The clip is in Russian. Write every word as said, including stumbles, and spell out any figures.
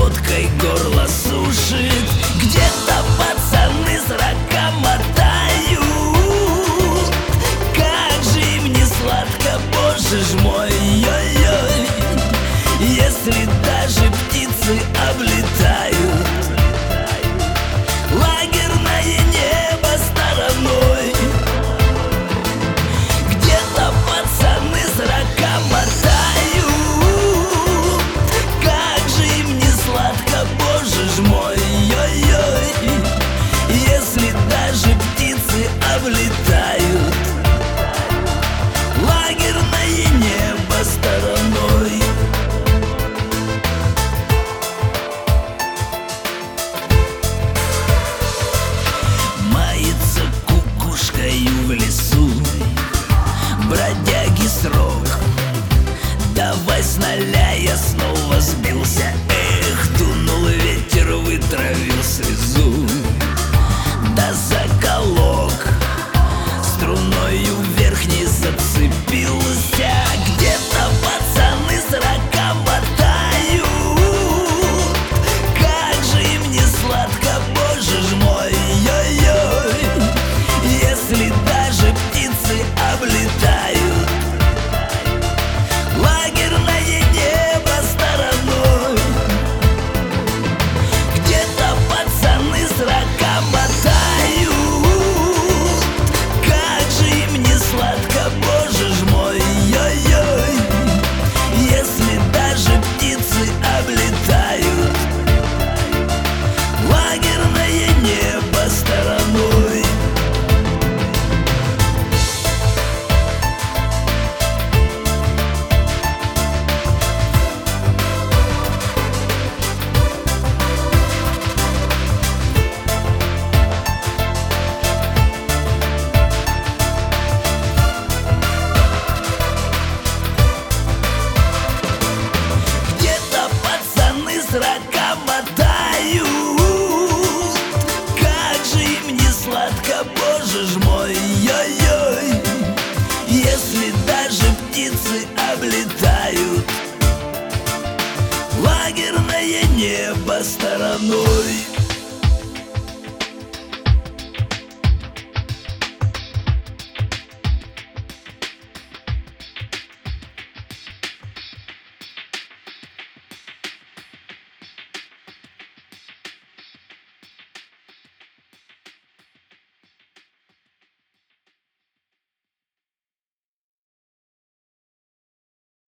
водкой горло сушит. Где-то пацаны срока мотают. Как же им не сладко, боже ж мой, ой-ой. Если даже птицы облетают лагерное небо стороной. Где-то пацаны срока мотают. Как же им не сладко, боже ж мой, ой-ой. Если даже птицы облетают лагерное небо стороной. Мается кукушкою в лесу бродяги срок. Давай с ноля, я снова сбился. Эх, дунул ветер, вытравил слезу. Да заколок струною верхней зацепился. Где-то пацаны срока мотают. Как же им не сладко, боже ж мой, ой-ой. Если даже птицы облетают лагерное небо стороной. Где-то пацаны срока мотают. Как же им не сладко, боже ж мой, ой-ой. Если даже птицы облетают лагерное небо стороной. Где-то пацаны срока мотают. Как же им не сладко, боже ж мой, ой-ой. Если даже птицы облетают лагерное небо стороной.